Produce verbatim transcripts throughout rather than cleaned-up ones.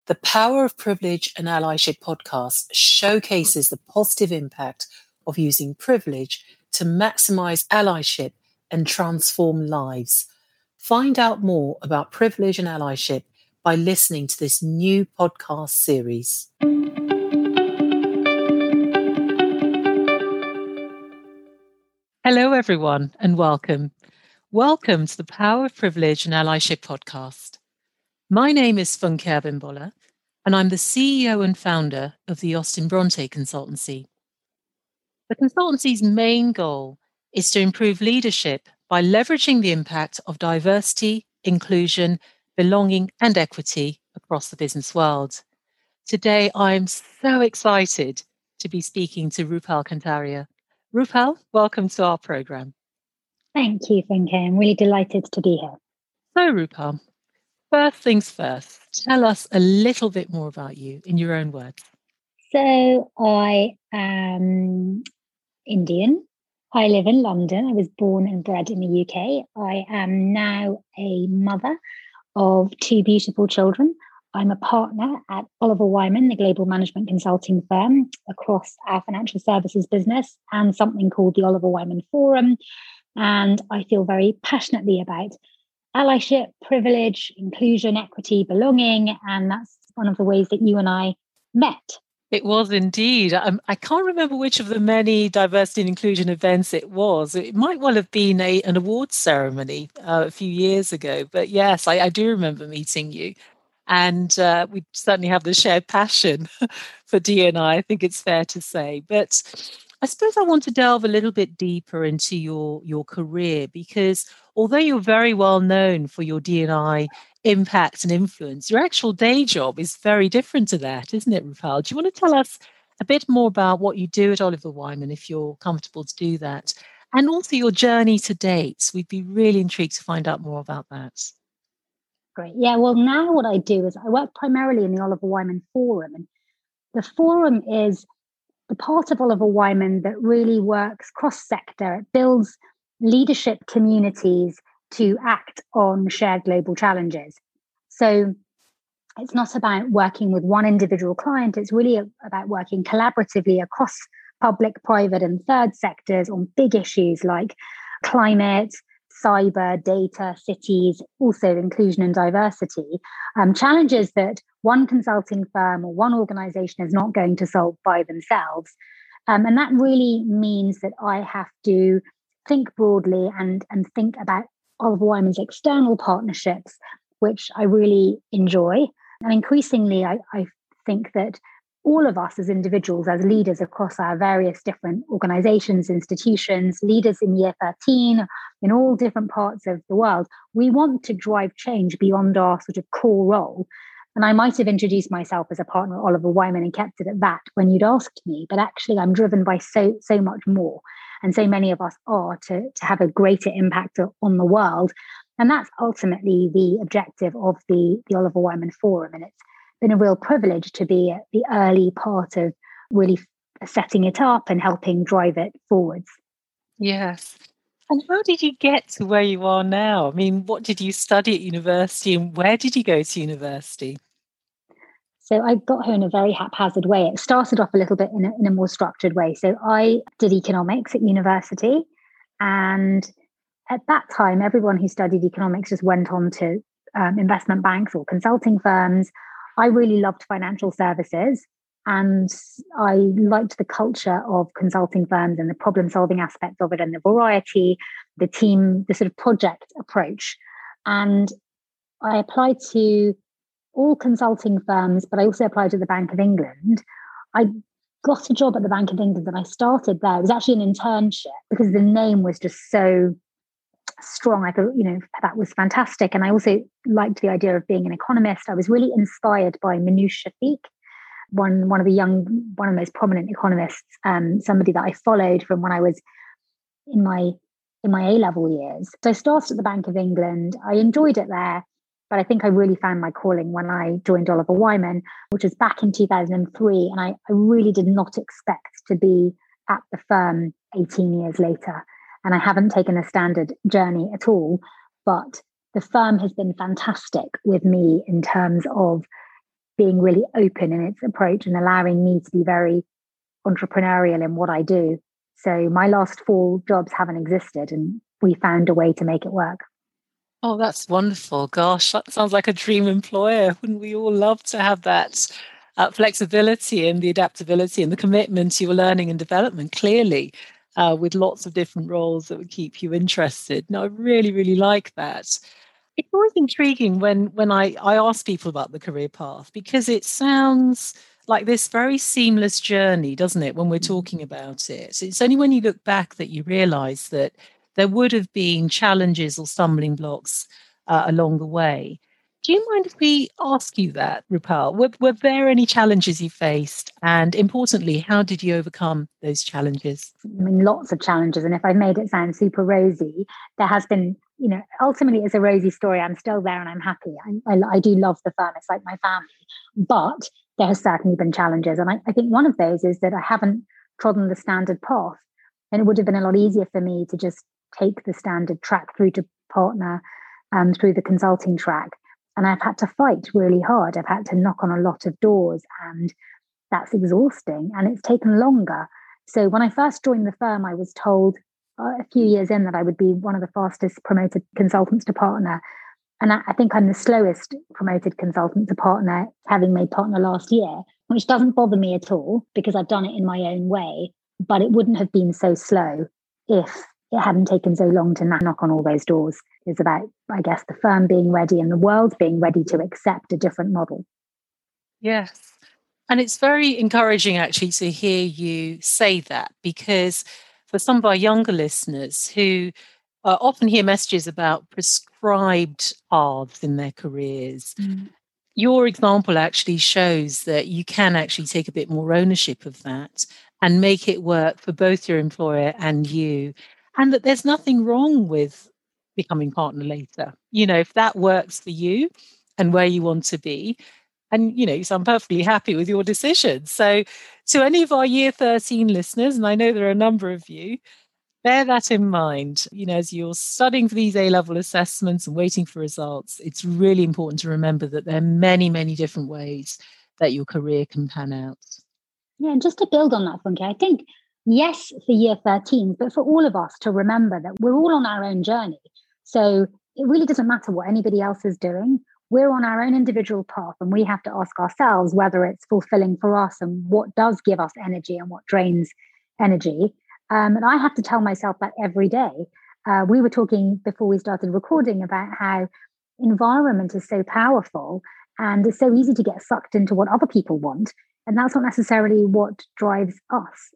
The Power of Privilege and Allyship podcast showcases the positive impact of using privilege to maximize allyship and transform lives. Find out more about privilege and allyship by listening to this new podcast series. Hello, everyone, and welcome. Welcome to the Power of Privilege and Allyship podcast. My name is Funke Abimbola, and I'm the C E O and founder of the Austin Bronte Consultancy. The consultancy's main goal is to improve leadership by leveraging the impact of diversity, inclusion, belonging, and equity across the business world. Today, I'm so excited to be speaking to Rupal Kantaria. Rupal, welcome to our program. Thank you, Funke. I'm really delighted to be here. So, Rupal, first things first, tell us a little bit more about you in your own words. So, I am Indian. I live in London. I was born and bred in the U K. I am now a mother of two beautiful children. I'm a partner at Oliver Wyman, the global management consulting firm, across our financial services business and something called the Oliver Wyman Forum. And I feel very passionately about allyship, privilege, inclusion, equity, belonging. And that's one of the ways that you and I met. It was indeed. Um, I can't remember which of the many diversity and inclusion events it was. It might well have been a, an awards ceremony uh, a few years ago. But yes, I, I do remember meeting you. And uh, we certainly have the shared passion for D and I, I think it's fair to say. But I suppose I want to delve a little bit deeper into your, your career, because although you're very well known for your D and I impact and influence, your actual day job is very different to that, isn't it, Rupal? Do you want to tell us a bit more about what you do at Oliver Wyman, if you're comfortable to do that, and also your journey to date? We'd be really intrigued to find out more about that. Great. Yeah, well, now what I do is I work primarily in the Oliver Wyman Forum. And the Forum is the part of Oliver Wyman that really works cross-sector. It builds leadership communities to act on shared global challenges. So it's not about working with one individual client. It's really about working collaboratively across public, private, and third sectors on big issues like climate, cyber, data, cities, also inclusion and diversity, um, challenges that one consulting firm or one organization is not going to solve by themselves. Um, and that really means that I have to think broadly and, and think about Oliver Wyman's external partnerships, which I really enjoy. And increasingly, I, I think that all of us as individuals, as leaders across our various different organizations, institutions, leaders in year thirteen, in all different parts of the world, we want to drive change beyond our sort of core role. And I might have introduced myself as a partner at Oliver Wyman and kept it at that when you'd asked me, but actually I'm driven by so, so much more. And so many of us are to, to have a greater impact on the world. And that's ultimately the objective of the, the Oliver Wyman Forum. And it's been a real privilege to be at the early part of really setting it up and helping drive it forwards. Yes. And how did you get to where you are now? I mean, what did you study at university and where did you go to university? So I got here in a very haphazard way. It started off a little bit in a, in a more structured way. So I did economics at university. And at that time, everyone who studied economics just went on to um, investment banks or consulting firms. I really loved financial services and I liked the culture of consulting firms and the problem solving aspect of it and the variety, the team, the sort of project approach. And I applied to all consulting firms, but I also applied to the Bank of England. I got a job at the Bank of England and I started there. It was actually an internship because the name was just so strong. I thought, you know, that was fantastic. And I also liked the idea of being an economist. I was really inspired by Minouche Shafik, one, one of the young, one of the most prominent economists, um, somebody that I followed from when I was in my in my A-level years. So I started at the Bank of England. I enjoyed it there, but I think I really found my calling when I joined Oliver Wyman, which was back in two thousand three. And I, I really did not expect to be at the firm eighteen years later. And I haven't taken a standard journey at all, but the firm has been fantastic with me in terms of being really open in its approach and allowing me to be very entrepreneurial in what I do. So my last four jobs haven't existed, and we found a way to make it work. Oh, that's wonderful. Gosh, that sounds like a dream employer. Wouldn't we all love to have that uh, flexibility and the adaptability and the commitment to your learning and development, clearly, uh, with lots of different roles that would keep you interested? No, I really, really like that. It's always intriguing when when I, I ask people about the career path, because it sounds like this very seamless journey, doesn't it, when we're talking about it? It's only when you look back that you realize that there would have been challenges or stumbling blocks uh, along the way. Do you mind if we ask you that, Rupal? Were, were there any challenges you faced? And importantly, how did you overcome those challenges? I mean, lots of challenges. And if I've made it sound super rosy, there has been, you know, ultimately it's a rosy story. I'm still there and I'm happy. I, I, I do love the firm. It's like my family. But there has certainly been challenges. And I, I think one of those is that I haven't trodden the standard path. And it would have been a lot easier for me to just take the standard track through to partner and through the consulting track. And I've had to fight really hard. I've had to knock on a lot of doors, and that's exhausting, and it's taken longer. So when I first joined the firm, I was told uh, a few years in that I would be one of the fastest promoted consultants to partner. And I, I think I'm the slowest promoted consultant to partner, having made partner last year, which doesn't bother me at all because I've done it in my own way. But it wouldn't have been so slow if it hadn't taken so long to knock on all those doors. It's about, I guess, the firm being ready and the world being ready to accept a different model. Yes. And it's very encouraging actually to hear you say that, because for some of our younger listeners who uh, often hear messages about prescribed paths in their careers, mm. your example actually shows that you can actually take a bit more ownership of that and make it work for both your employer and you. And that there's nothing wrong with becoming partner later. You know, if that works for you and where you want to be, and, you know, so I'm perfectly happy with your decision. So to any of our year thirteen listeners, and I know there are a number of you, bear that in mind. You know, as you're studying for these A-level assessments and waiting for results, it's really important to remember that there are many, many different ways that your career can pan out. Yeah, and just to build on that, Funke, I think, yes, for year thirteen, but for all of us to remember that we're all on our own journey. So it really doesn't matter what anybody else is doing. We're on our own individual path, and we have to ask ourselves whether it's fulfilling for us and what does give us energy and what drains energy. Um, and I have to tell myself that every day. Uh, we were talking before we started recording about how environment is so powerful and it's so easy to get sucked into what other people want. And that's not necessarily what drives us.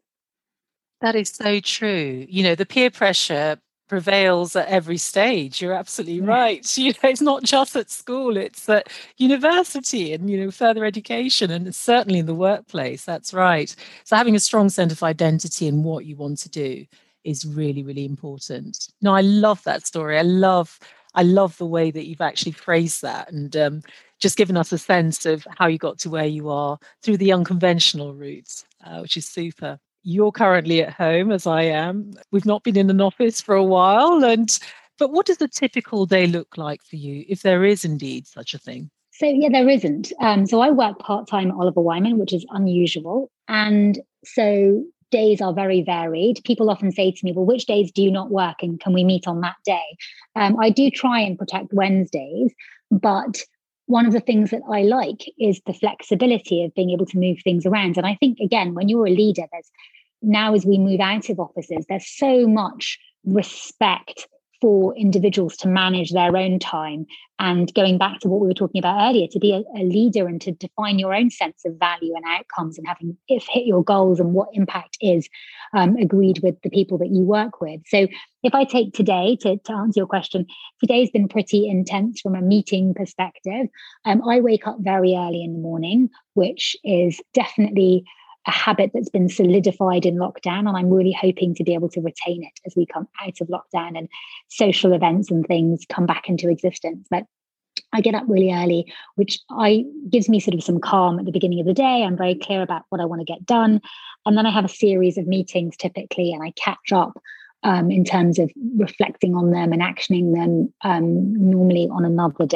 That is so true. You know, the peer pressure prevails at every stage. You're absolutely yeah. right. You know, it's not just at school, it's at university and, you know, further education, and certainly in the workplace. That's right. So having a strong sense of identity in what you want to do is really, really important. No, I love that story. I love, I love the way that you've actually phrased that, and um, just given us a sense of how you got to where you are through the unconventional routes, uh, which is super. You're currently at home, as I am. We've not been in an office for a while. And but what does a typical day look like for you, if there is indeed such a thing? So, yeah, there isn't. Um, so I work part-time at Oliver Wyman, which is unusual. And so days are very varied. People often say to me, well, which days do you not work and can we meet on that day? Um, I do try and protect Wednesdays, but one of the things that I like is the flexibility of being able to move things around. And I think, again, when you're a leader, there's now as we move out of offices, there's so much respect for individuals to manage their own time. And going back to what we were talking about earlier, to be a, a leader and to define your own sense of value and outcomes and having if hit your goals and what impact is um, agreed with the people that you work with. So if I take today to, to answer your question, today's been pretty intense from a meeting perspective. Um, I wake up very early in the morning, which is definitely a habit that's been solidified in lockdown. And I'm really hoping to be able to retain it as we come out of lockdown and social events and things come back into existence. But I get up really early, which I gives me sort of some calm at the beginning of the day. I'm very clear about what I want to get done. And then I have a series of meetings typically, and I catch up um, in terms of reflecting on them and actioning them um, normally on another day.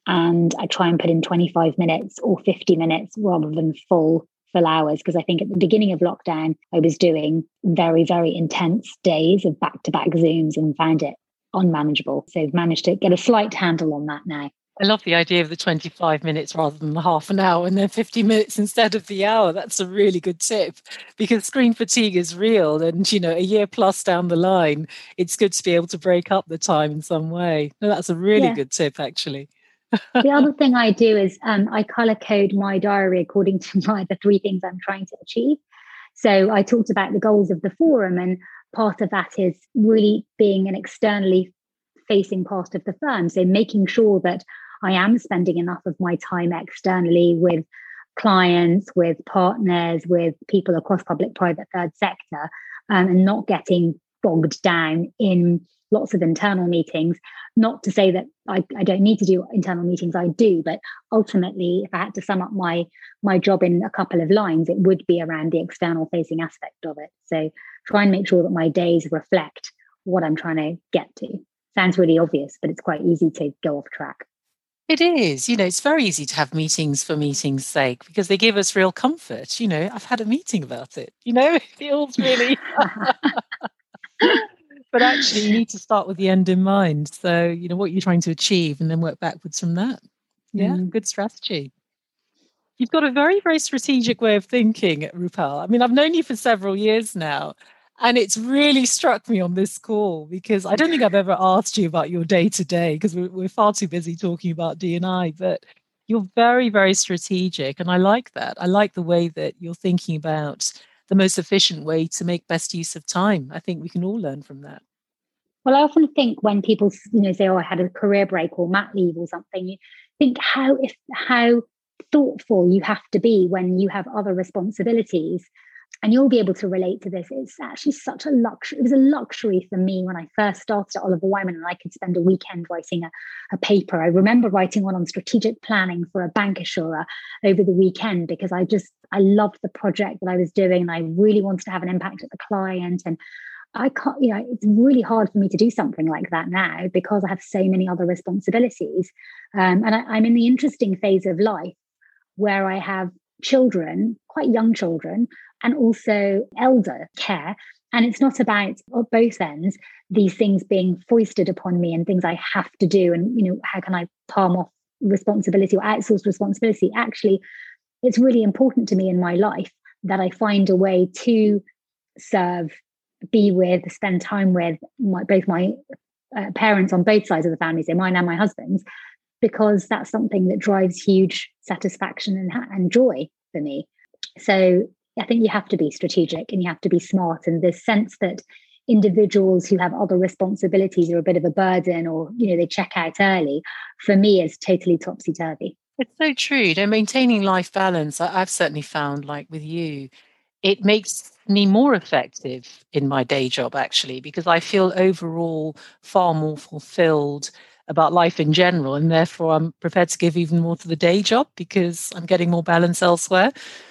And I try and put in twenty-five minutes or fifty minutes rather than full full hours, because I think at the beginning of lockdown, I was doing very, very intense days of back-to-back Zooms and found it unmanageable. So I've managed to get a slight handle on that now. I love the idea of the twenty-five minutes rather than the half an hour and then fifty minutes instead of the hour. That's a really good tip, because screen fatigue is real. And, you know, a year plus down the line, it's good to be able to break up the time in some way. No, that's a really Yeah. good tip, actually. The other thing I do is um, I color code my diary according to my the three things I'm trying to achieve. So I talked about the goals of the forum, and part of that is really being an externally facing part of the firm. So making sure that I am spending enough of my time externally with clients, with partners, with people across public, private, third sector, um, and not getting bogged down in lots of internal meetings. Not to say that I, I don't need to do internal meetings, I do, but ultimately, if I had to sum up my my job in a couple of lines, it would be around the external facing aspect of it. So try and make sure that my days reflect what I'm trying to get to. Sounds really obvious, but it's quite easy to go off track. It is. You know, it's very easy to have meetings for meetings' sake because they give us real comfort. You know, I've had a meeting about it. You know, it feels really. But actually, you need to start with the end in mind. So, you know, what you're trying to achieve and then work backwards from that. Yeah, Mm. good strategy. You've got a very, very strategic way of thinking, Rupal. I mean, I've known you for several years now, and it's really struck me on this call because I don't think I've ever asked you about your day to day because we're, we're far too busy talking about D and I, but you're very, very strategic. And I like that. I like the way that you're thinking about the most efficient way to make best use of time. I think we can all learn from that. Well, I often think when people, you know, say, "Oh, I had a career break or mat leave or something," you think how if how thoughtful you have to be when you have other responsibilities. And you'll be able to relate to this. It's actually such a luxury. It was a luxury for me when I first started at Oliver Wyman, and I could spend a weekend writing a, a paper. I remember writing one on strategic planning for a bancassurer over the weekend because I just, I loved the project that I was doing. And I really wanted to have an impact at the client. And I can't, you know, it's really hard for me to do something like that now because I have so many other responsibilities. Um, and I, I'm in the interesting phase of life where I have children, quite young children, and also elder care. And it's not about, at both ends, these things being foisted upon me and things I have to do. And, you know, how can I palm off responsibility or outsource responsibility? Actually, it's really important to me in my life that I find a way to serve, be with, spend time with my, both my uh, parents on both sides of the family, so mine and my husband's, because that's something that drives huge satisfaction and, and joy for me. So I think you have to be strategic and you have to be smart. And this sense that individuals who have other responsibilities are a bit of a burden, or, you know, they check out early, for me is totally topsy-turvy. It's so true. You know, maintaining life balance, I, I've certainly found, like with you, it makes me more effective in my day job, actually, because I feel overall far more fulfilled about life in general. And therefore, I'm prepared to give even more to the day job because I'm getting more balance elsewhere.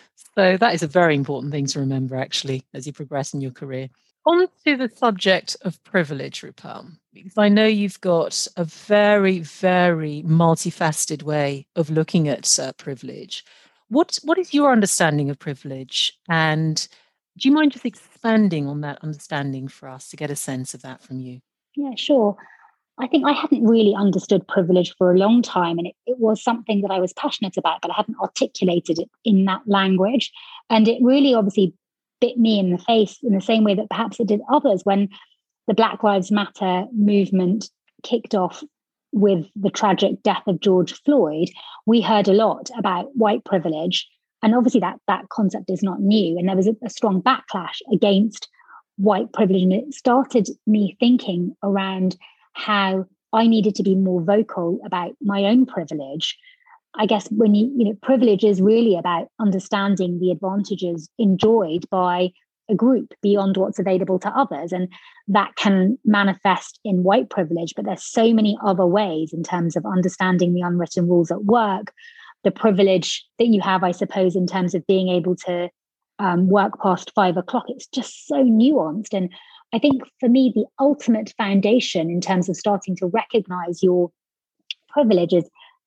So that is a very important thing to remember, actually, as you progress in your career. On to the subject of privilege, Rupal, because I know you've got a very, very multifaceted way of looking at uh, privilege. What, what is your understanding of privilege? And do you mind just expanding on that understanding for us to get a sense of that from you? Yeah, sure. I think I hadn't really understood privilege for a long time, and it, it was something that I was passionate about, but I hadn't articulated it in that language. And it really obviously bit me in the face in the same way that perhaps it did others when the Black Lives Matter movement kicked off with the tragic death of George Floyd. We heard a lot about white privilege, and obviously that, that concept is not new. And there was a, a strong backlash against white privilege, and it started me thinking around how I needed to be more vocal about my own privilege. I guess when you, you know, privilege is really about understanding the advantages enjoyed by a group beyond what's available to others. And that can manifest in white privilege, but there's so many other ways in terms of understanding the unwritten rules at work, the privilege that you have, I suppose, in terms of being able to um, work past five o'clock. It's just so nuanced. And I think for me, the ultimate foundation in terms of starting to recognize your privilege is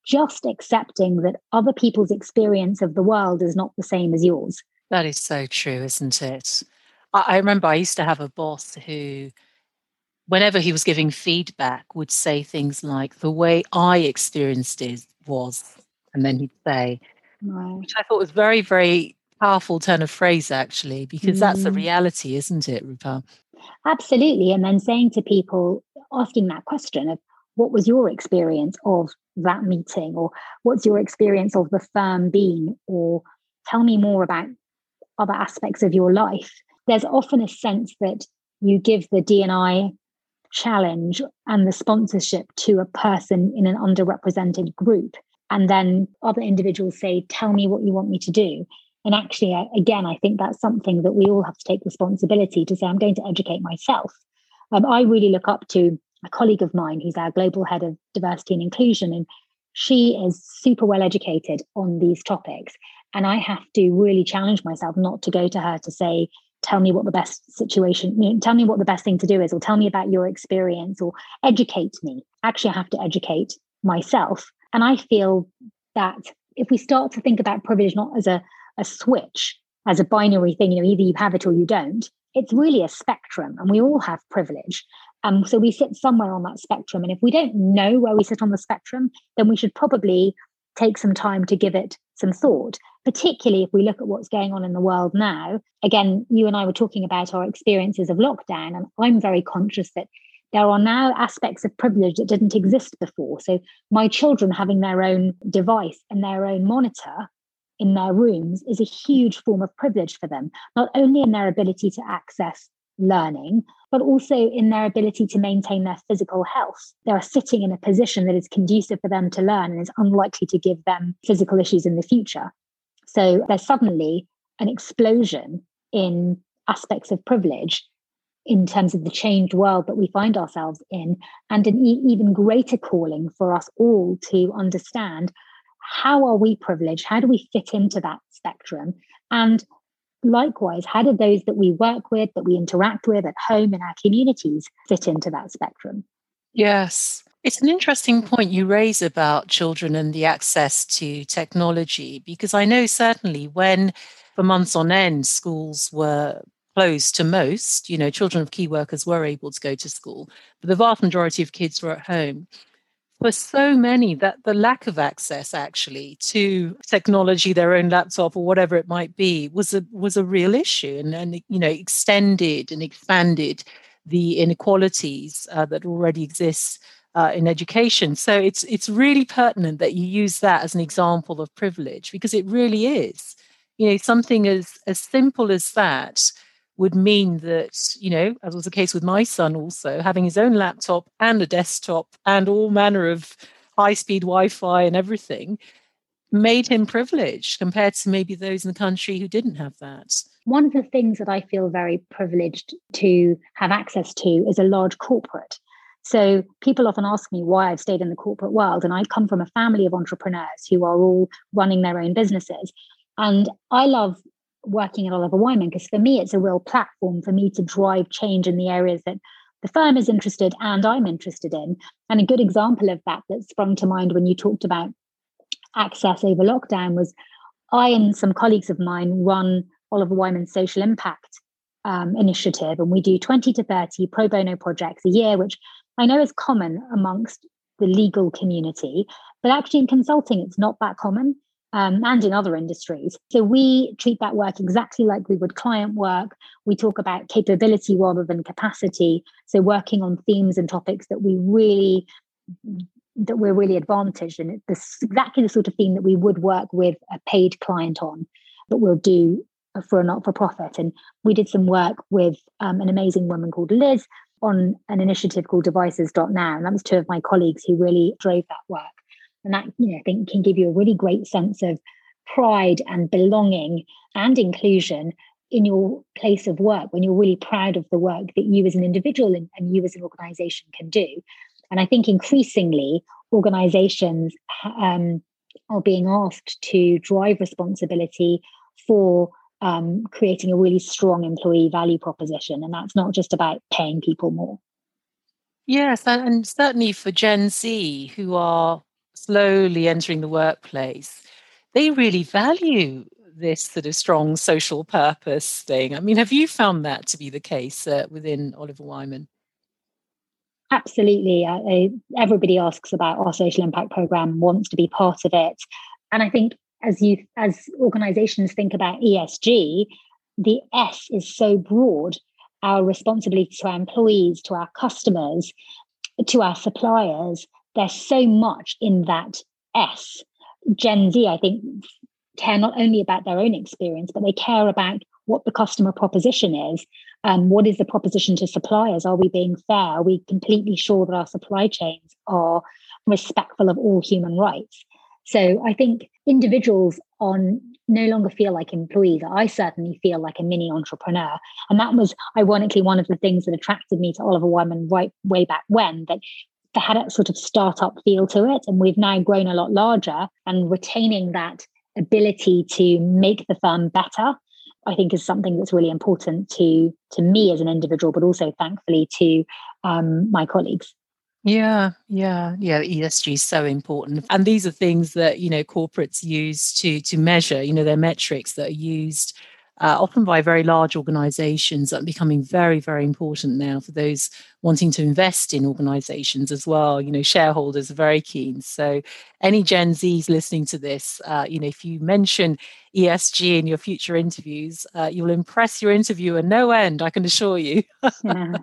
just accepting that other people's experience of the world is not the same as yours. That is so true, isn't it? I, I remember I used to have a boss who, whenever he was giving feedback, would say things like, the way I experienced it was, and then he'd say, Right. which I thought was very, very powerful turn of phrase, actually, because mm. that's the reality, isn't it, Rupa? Absolutely. And then saying to people, asking that question of, what was your experience of that meeting? Or what's your experience of the firm being? Or tell me more about other aspects of your life. There's often a sense that you give the D and I challenge and the sponsorship to a person in an underrepresented group. And then other individuals say, tell me what you want me to do. And actually, again, I think that's something that we all have to take responsibility to say, I'm going to educate myself. Um, I really look up to a colleague of mine who's our global head of diversity and inclusion, and she is super well educated on these topics. And I have to really challenge myself not to go to her to say, tell me what the best situation, you know, tell me what the best thing to do is, or tell me about your experience, or educate me. Actually, I have to educate myself. And I feel that if we start to think about privilege not as a, a switch, as a binary thing, you know, either you have it or you don't, it's really a spectrum, and we all have privilege. Um, so we sit somewhere on that spectrum. And if we don't know where we sit on the spectrum, then we should probably take some time to give it some thought, particularly if we look at what's going on in the world now. Again, you and I were talking about our experiences of lockdown, and I'm very conscious that there are now aspects of privilege that didn't exist before. So my children having their own device and their own monitor in their rooms is a huge form of privilege for them, not only in their ability to access learning, but also in their ability to maintain their physical health. They are sitting in a position that is conducive for them to learn and is unlikely to give them physical issues in the future. So there's suddenly an explosion in aspects of privilege in terms of the changed world that we find ourselves in, and an e- even greater calling for us all to understand, how are we privileged? How do we fit into that spectrum? And likewise, how do those that we work with, that we interact with at home in our communities fit into that spectrum? Yes. It's an interesting point you raise about children and the access to technology, because I know certainly when for months on end schools were closed to most, you know, children of key workers were able to go to school, but the vast majority of kids were at home. For so many, that the lack of access actually to technology, their own laptop or whatever it might be, was a was a real issue, and, and you know, extended and expanded the inequalities uh, that already exist uh, in education. So it's it's really pertinent that you use that as an example of privilege, because it really is. You know, something as as simple as that would mean that, you know, as was the case with my son also, having his own laptop and a desktop and all manner of high-speed Wi-Fi and everything made him privileged compared to maybe those in the country who didn't have that. One of the things that I feel very privileged to have access to is a large corporate. So people often ask me why I've stayed in the corporate world, and I come from a family of entrepreneurs who are all running their own businesses. And I love working at Oliver Wyman, because for me, it's a real platform for me to drive change in the areas that the firm is interested and I'm interested in. And a good example of that that sprung to mind when you talked about access over lockdown was I and some colleagues of mine run Oliver Wyman's social impact um, initiative, and we do twenty to thirty pro bono projects a year, which I know is common amongst the legal community, but actually in consulting, it's not that common. Um, and in other industries. So we treat that work exactly like we would client work. We talk about capability rather than capacity. So working on themes and topics that we really, that we're really advantaged in. It's exactly the sort of theme that we would work with a paid client on, but we'll do for a not-for-profit. And we did some work with um, an amazing woman called Liz on an initiative called devices dot now. And that was two of my colleagues who really drove that work. And that, you know, I think can give you a really great sense of pride and belonging and inclusion in your place of work, when you're really proud of the work that you as an individual and, and you as an organization can do. And I think increasingly organizations um, are being asked to drive responsibility for um, creating a really strong employee value proposition. And that's not just about paying people more. Yes, and, and certainly for Gen Z, who are slowly entering the workplace, they really value this sort of strong social purpose thing. I mean, have you found that to be the case uh, within Oliver Wyman? Absolutely. I, I, everybody asks about our social impact program, wants to be part of it. And I think as you as organizations think about E S G, the S is so broad. Our responsibility to our employees, to our customers, to our suppliers, there's so much in that S. Gen Z, I think, care not only about their own experience, but they care about what the customer proposition is. Um, what is the proposition to suppliers? Are we being fair? Are we completely sure that our supply chains are respectful of all human rights? So I think individuals on no longer feel like employees. I certainly feel like a mini entrepreneur. And that was ironically one of the things that attracted me to Oliver Wyman right way back when, that they had a sort of startup feel to it. And we've now grown a lot larger, and retaining that ability to make the firm better, I think, is something that's really important to to me as an individual, but also thankfully to um, my colleagues. Yeah, yeah, yeah. E S G is so important, and these are things that you know corporates use to to measure. You know, they're metrics that are used uh, often by very large organisations that are becoming very, very important now for those wanting to invest in organisations as well. You know, shareholders are very keen. So, any Gen Zs listening to this, uh, you know, if you mention E S G in your future interviews, uh, you'll impress your interviewer no end. I can assure you. Yeah.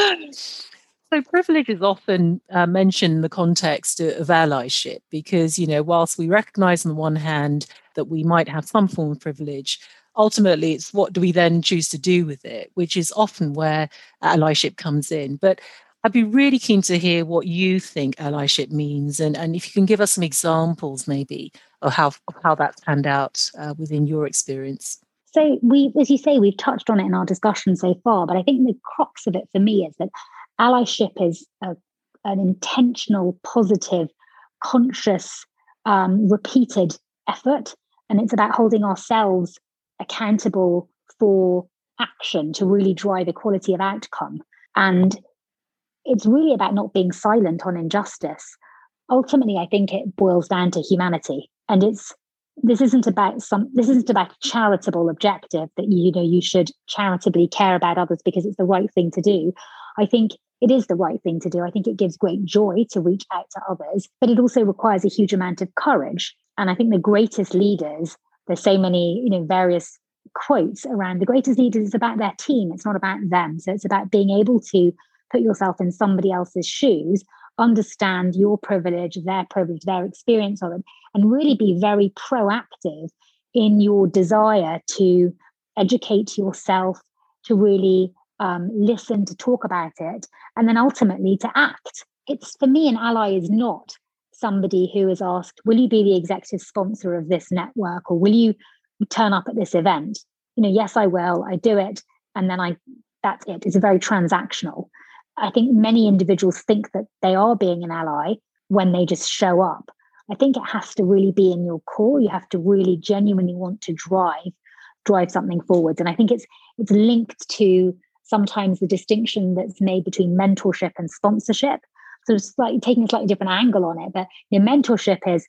So privilege is often uh, mentioned in the context of allyship because, you know, whilst we recognize on the one hand that we might have some form of privilege, ultimately it's what do we then choose to do with it, which is often where allyship comes in. But I'd be really keen to hear what you think allyship means, and, and if you can give us some examples maybe of how, of how that's panned out uh, within your experience. So we, as you say, we've touched on it in our discussion so far, but I think the crux of it for me is that allyship is a, an intentional, positive, conscious, um, repeated effort. And it's about holding ourselves accountable for action to really drive equality of outcome. And it's really about not being silent on injustice. Ultimately, I think it boils down to humanity. And it's this isn't about some this isn't about a charitable objective that you know you should charitably care about others because it's the right thing to do. I think it is the right thing to do. I think it gives great joy to reach out to others, but it also requires a huge amount of courage. And I think the greatest leaders, there's so many, you know, various quotes around the greatest leaders, it's about their team. It's not about them. So it's about being able to put yourself in somebody else's shoes, understand your privilege, their privilege, their experience of it, and really be very proactive in your desire to educate yourself, to really um, listen, to talk about it, and then ultimately to act. It's, for me, an ally is not somebody who is asked, will you be the executive sponsor of this network, or will you turn up at this event? You know, yes, I will, I do it, and then I, that's it. It's very transactional. I think many individuals think that they are being an ally when they just show up. I think it has to really be in your core. You have to really genuinely want to drive, drive something forwards. And I think it's it's linked to sometimes the distinction that's made between mentorship and sponsorship. So it's slightly taking a slightly different angle on it. But your mentorship is,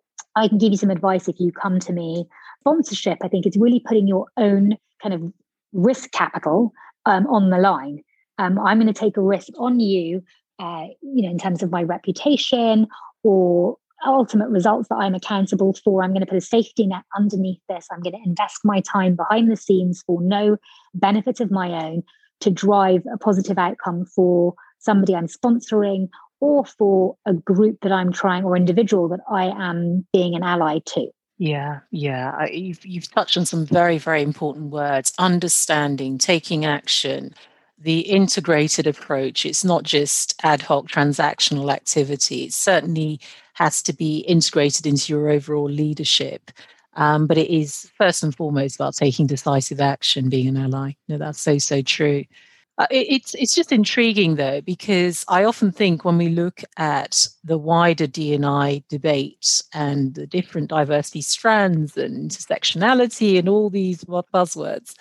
I can give you some advice if you come to me. Sponsorship, I think, is really putting your own kind of risk capital um, on the line. Um, I'm going to take a risk on you, uh, you know, in terms of my reputation or ultimate results that I'm accountable for. I'm going to put a safety net underneath this. I'm going to invest my time behind the scenes for no benefit of my own to drive a positive outcome for somebody I'm sponsoring or for a group that I'm trying or individual that I am being an ally to. Yeah, yeah. I, you've, you've touched on some very, very important words: understanding, taking action, the integrated approach. It's not just ad hoc transactional activity. It certainly has to be integrated into your overall leadership. Um, but it is first and foremost about taking decisive action, being an ally. No, that's so, so true. Uh, it, it's it's just intriguing though, because I often think when we look at the wider D and I debate and the different diversity strands and intersectionality and all these buzzwords,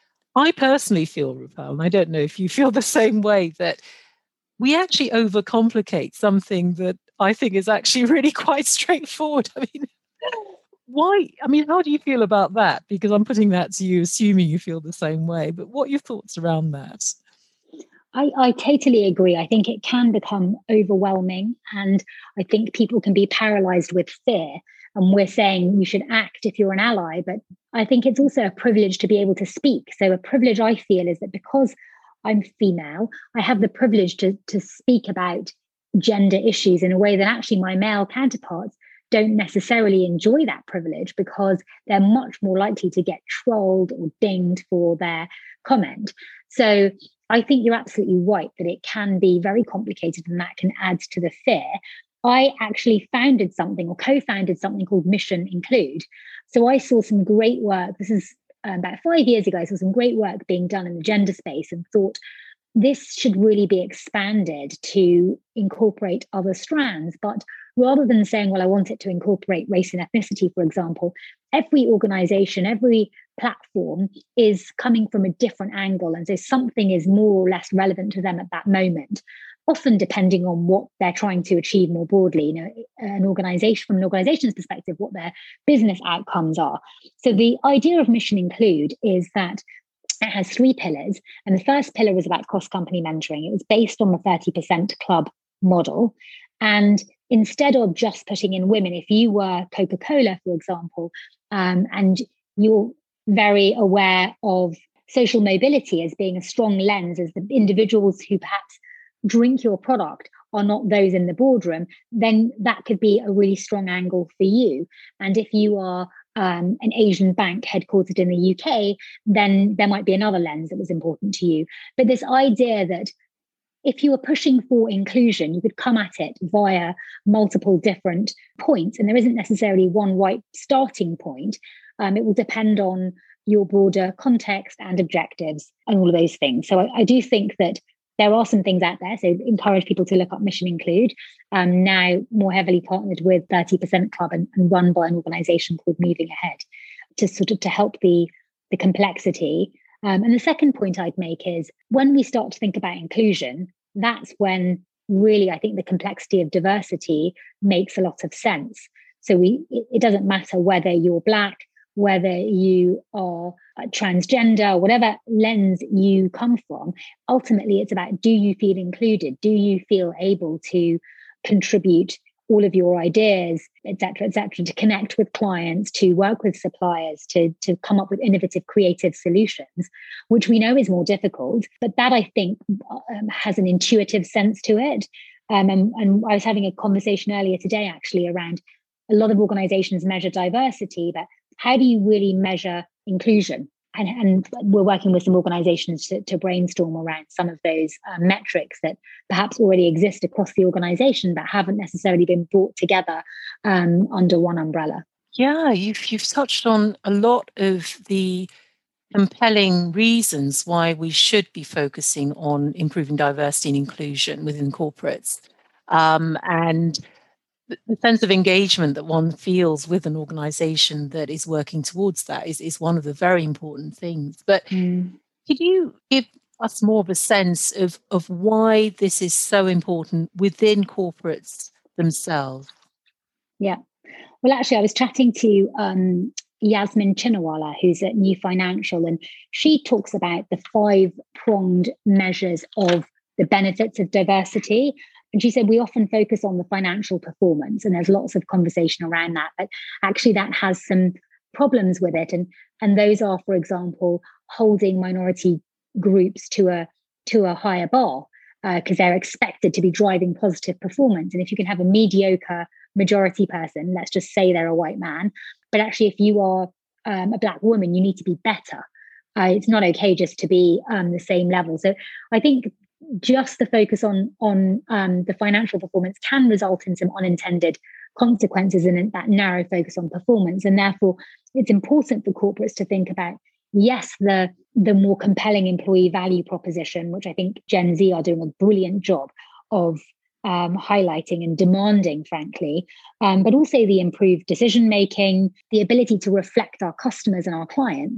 I personally feel, Rupal, and I don't know if you feel the same way, that we actually overcomplicate something that I think is actually really quite straightforward. I mean, why? I mean, how do you feel about that? Because I'm putting that to you, assuming you feel the same way. But what are your thoughts around that? I, I totally agree. I think it can become overwhelming, and I think people can be paralyzed with fear. And we're saying you should act if you're an ally, but I think it's also a privilege to be able to speak. So a privilege I feel is that because I'm female, I have the privilege to, to speak about gender issues in a way that actually my male counterparts don't necessarily enjoy that privilege, because they're much more likely to get trolled or dinged for their comment. So I think you're absolutely right that it can be very complicated, and that can add to the fear. I actually founded something or co-founded something called Mission Include. So I saw some great work. This is um, about five years ago. I saw some great work being done in the gender space and thought this should really be expanded to incorporate other strands. But rather than saying, well, I want it to incorporate race and ethnicity, for example, every organization, every platform is coming from a different angle. And so something is more or less relevant to them at that moment, often depending on what they're trying to achieve more broadly, you know, an organization, from an organization's perspective, what their business outcomes are. So the idea of Mission Include is that it has three pillars. And the first pillar was about cross-company mentoring. It was based on the thirty percent club model. And instead of just putting in women, if you were Coca-Cola, for example, um, and you're very aware of social mobility as being a strong lens, as the individuals who perhaps drink your product are not those in the boardroom, then that could be a really strong angle for you. And if you are um, an Asian bank headquartered in the U K, then there might be another lens that was important to you. But this idea that if you were pushing for inclusion, you could come at it via multiple different points, and there isn't necessarily one right starting point. Um, it will depend on your broader context and objectives and all of those things. So I, I do think that there are some things out there. So encourage people to look up Mission Include, um, now more heavily partnered with thirty percent Club and, and run by an organization called Moving Ahead, to sort of to help the, the complexity. Um, and the second point I'd make is when we start to think about inclusion, that's when really I think the complexity of diversity makes a lot of sense. So we it, it doesn't matter whether you're Black, whether you are transgender, whatever lens you come from. Ultimately, it's about, do you feel included? Do you feel able to contribute all of your ideas, et cetera, et cetera, to connect with clients, to work with suppliers, to, to come up with innovative, creative solutions, which we know is more difficult. But that, I think, um, has an intuitive sense to it. Um, and, and I was having a conversation earlier today, actually, around a lot of organizations measure diversity, but how do you really measure inclusion? And, and we're working with some organizations to, to brainstorm around some of those uh, metrics that perhaps already exist across the organization but haven't necessarily been brought together um, under one umbrella. Yeah, you've you've touched on a lot of the compelling reasons why we should be focusing on improving diversity and inclusion within corporates. Um, and the sense of engagement that one feels with an organization that is working towards that is, is one of the very important things. But mm. could you give us more of a sense of, of why this is so important within corporates themselves? Yeah. Well, actually, I was chatting to um, Yasmin Chinawala, who's at New Financial, and she talks about the five-pronged measures of the benefits of diversity. And she said, we often focus on the financial performance, and there's lots of conversation around that, but actually that has some problems with it. And, and those are, for example, holding minority groups to a, to a higher bar, because uh, they're expected to be driving positive performance. And if you can have a mediocre majority person, let's just say they're a white man, but actually if you are um, a Black woman, you need to be better. Uh, it's not okay just to be um, the same level. So I think just the focus on on um, the financial performance can result in some unintended consequences in that narrow focus on performance. And therefore, it's important for corporates to think about, yes, the, the more compelling employee value proposition, which I think Gen Z are doing a brilliant job of um, highlighting and demanding, frankly, um, but also the improved decision-making, the ability to reflect our customers and our clients.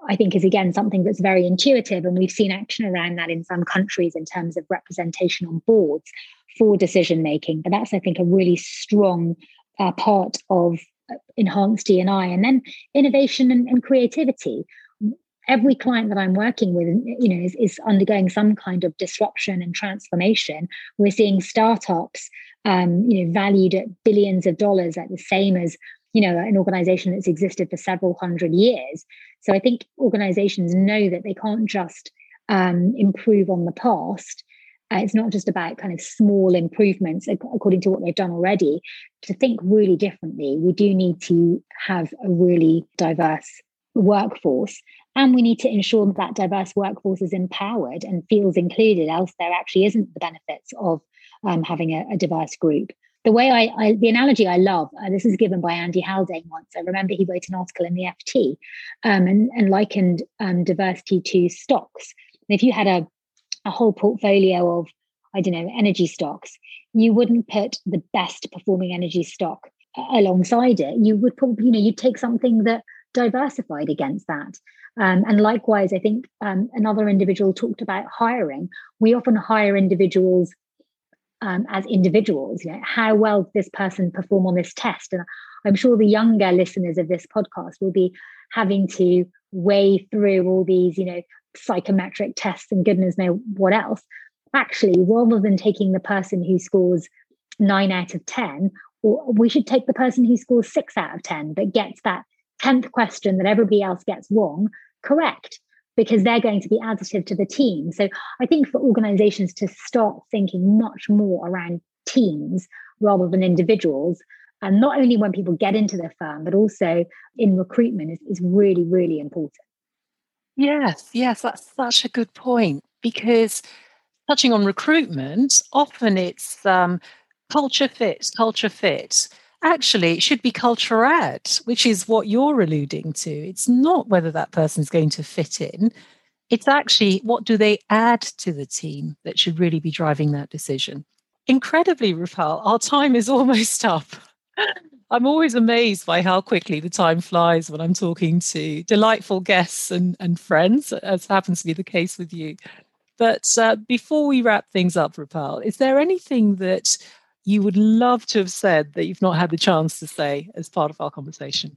I think is, again, something that's very intuitive. And we've seen action around that in some countries in terms of representation on boards for decision making. But that's, I think, a really strong uh, part of enhanced D and I. And then innovation and, and creativity. Every client that I'm working with, you know, is, is undergoing some kind of disruption and transformation. We're seeing startups, um, you know, valued at billions of dollars, at the same as, you know, an organization that's existed for several hundred years. So I think organizations know that they can't just um, improve on the past. Uh, it's not just about kind of small improvements according to what they've done already. To think really differently, we do need to have a really diverse workforce, and we need to ensure that that diverse workforce is empowered and feels included, else there actually isn't the benefits of um, having a, a diverse group. The way I, I the analogy I love, uh, this is given by Andy Haldane once. I remember he wrote an article in the F T um, and, and likened um, diversity to stocks. And if you had a, a whole portfolio of, I don't know, energy stocks, you wouldn't put the best performing energy stock alongside it. You would probably, you know, you'd take something that diversified against that. Um, and likewise, I think um, another individual talked about hiring. We often hire individuals um, as individuals. You know, how well did this person perform on this test? And I'm sure the younger listeners of this podcast will be having to weigh through all these, you know, psychometric tests and goodness knows what else. Actually, rather than taking the person who scores nine out of ten, or we should take the person who scores six out of ten, but gets that tenth question that everybody else gets wrong correct, because they're going to be additive to the team. So I think for organizations to start thinking much more around teams rather than individuals, and not only when people get into their firm, but also in recruitment, is, is really, really important. Yes, yes, that's such a good point, because touching on recruitment, often it's um, culture fit, culture fit. Actually, it should be culture add, which is what you're alluding to. It's not whether that person's going to fit in. It's actually what do they add to the team that should really be driving that decision. Incredibly, Rupal, our time is almost up. I'm always amazed by how quickly the time flies when I'm talking to delightful guests and, and friends, as happens to be the case with you. But uh, before we wrap things up, Rupal, is there anything that you would love to have said that you've not had the chance to say as part of our conversation?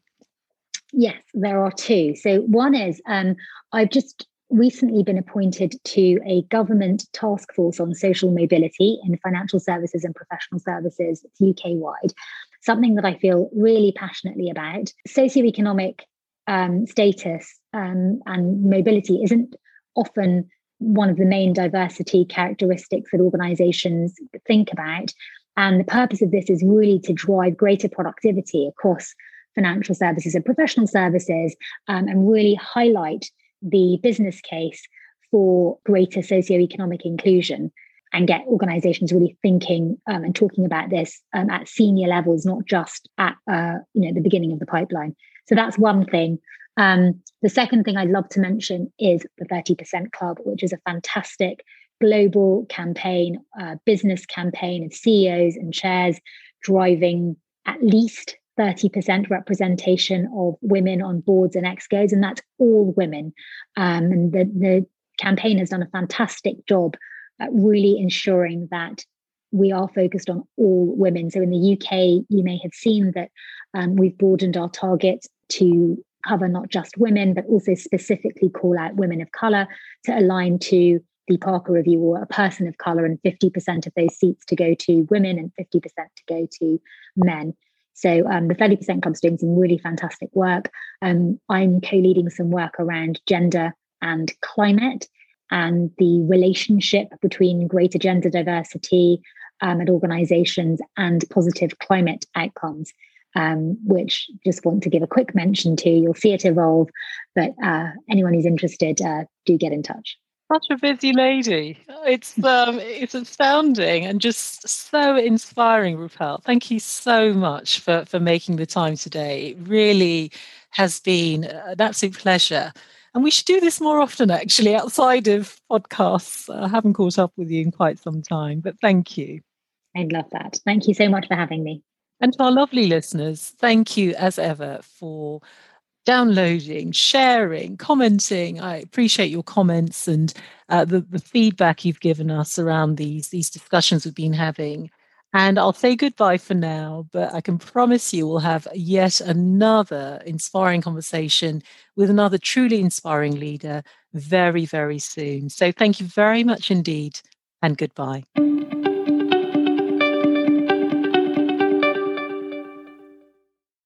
Yes, there are two. So one is um, I've just recently been appointed to a government task force on social mobility in financial services and professional services U K-wide, something that I feel really passionately about. Socioeconomic um, status um, and mobility isn't often one of the main diversity characteristics that organizations think about. And the purpose of this is really to drive greater productivity across financial services and professional services, um, and really highlight the business case for greater socioeconomic inclusion, and get organizations really thinking um, and talking about this um, at senior levels, not just at uh, you know the beginning of the pipeline. So that's one thing. Um, the second thing I'd love to mention is the thirty percent Club, which is a fantastic global campaign, uh, business campaign of C E Os and chairs driving at least thirty percent representation of women on boards and exco's, and that's all women. Um, and the, the campaign has done a fantastic job at really ensuring that we are focused on all women. So in the U K, you may have seen that um, we've broadened our target to cover not just women, but also specifically call out women of colour to align to the Parker Review, or a person of colour, and fifty percent of those seats to go to women and fifty percent to go to men. So um, the thirty percent Club's doing some really fantastic work. Um, I'm co-leading some work around gender and climate, and the relationship between greater gender diversity um, at organisations and positive climate outcomes, um, which just want to give a quick mention to. You'll see it evolve, but uh, anyone who's interested, uh, do get in touch. Such a busy lady. It's um, it's astounding and just so inspiring, Rupal. Thank you so much for, for making the time today. It really has been an absolute pleasure. And we should do this more often, actually, outside of podcasts. I haven't caught up with you in quite some time, but thank you. I'd love that. Thank you so much for having me. And to our lovely listeners, thank you as ever for downloading, sharing, commenting. I appreciate your comments and uh, the, the feedback you've given us around these, these discussions we've been having. And I'll say goodbye for now, but I can promise you we'll have yet another inspiring conversation with another truly inspiring leader very, very soon. So thank you very much indeed, and goodbye.